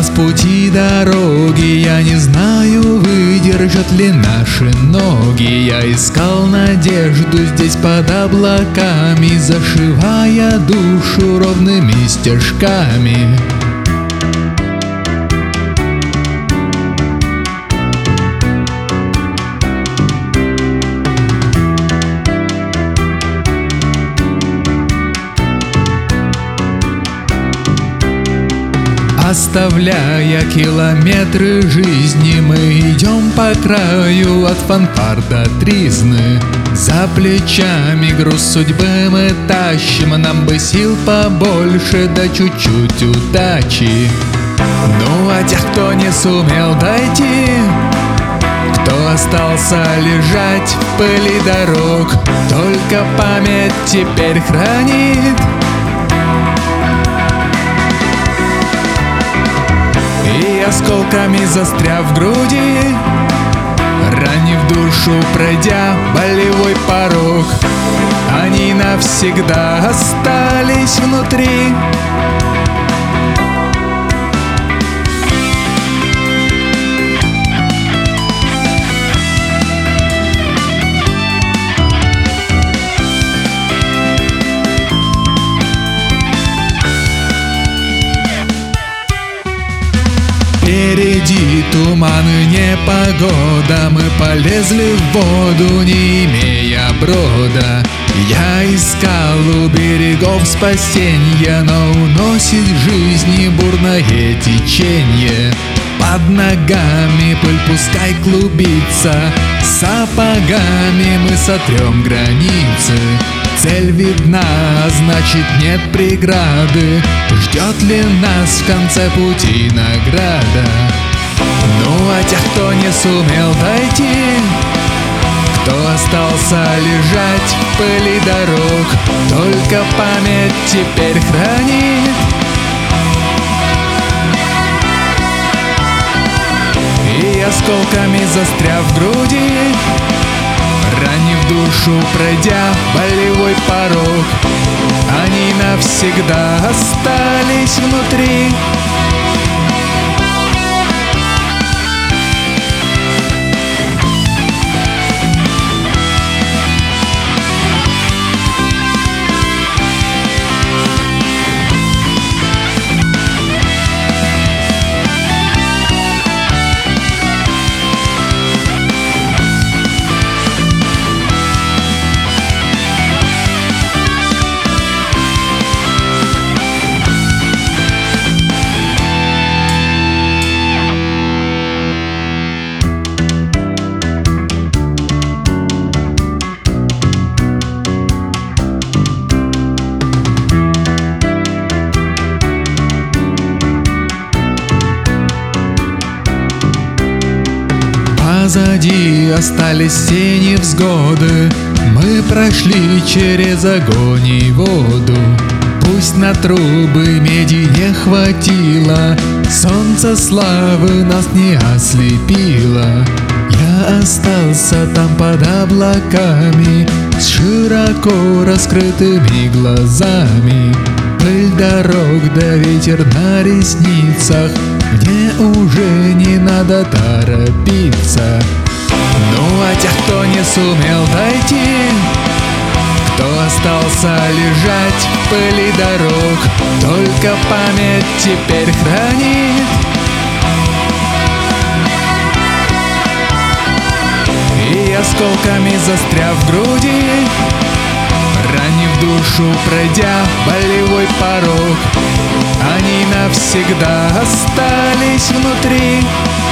нас пути дороги, я не знаю, выдержат ли наши ноги. Я искал надежду здесь под облаками, зашивая душу ровными стежками. Оставляя километры жизни, мы идем по краю от фанфар до тризны. За плечами груз судьбы мы тащим, нам бы сил побольше, да чуть-чуть удачи. Ну а тех, кто не сумел дойти, кто остался лежать в пыли дорог, только память теперь хранит. И осколками застряв в груди, ранив душу, пройдя болевой порог, они навсегда остались внутри. Впереди туман и непогода, мы полезли в воду, не имея брода. Я искал у берегов спасенья, но уносит жизни бурное течение. Под ногами пыль пускай клубится, сапогами мы сотрем границы. Цель видна, значит нет преграды, ждет ли нас в конце пути награда? Ну а тех, кто не сумел дойти, кто остался лежать в пыли дорог, только память теперь хранит. И осколками застряв в груди, ранив душу, пройдя болевой порог, они навсегда остались внутри. Позади остались все невзгоды, мы прошли через огонь и воду. Пусть на трубы меди не хватило, солнце славы нас не ослепило. Я остался там под облаками, с широко раскрытыми глазами. Пыль дорог да ветер на ресницах, мне уже не надо торопиться. Ну а тех, кто не сумел дойти, кто остался лежать в пыли дорог, только память теперь хранит. И осколками застряв в груди, ранив душу, пройдя болевой порог, они навсегда остались внутри.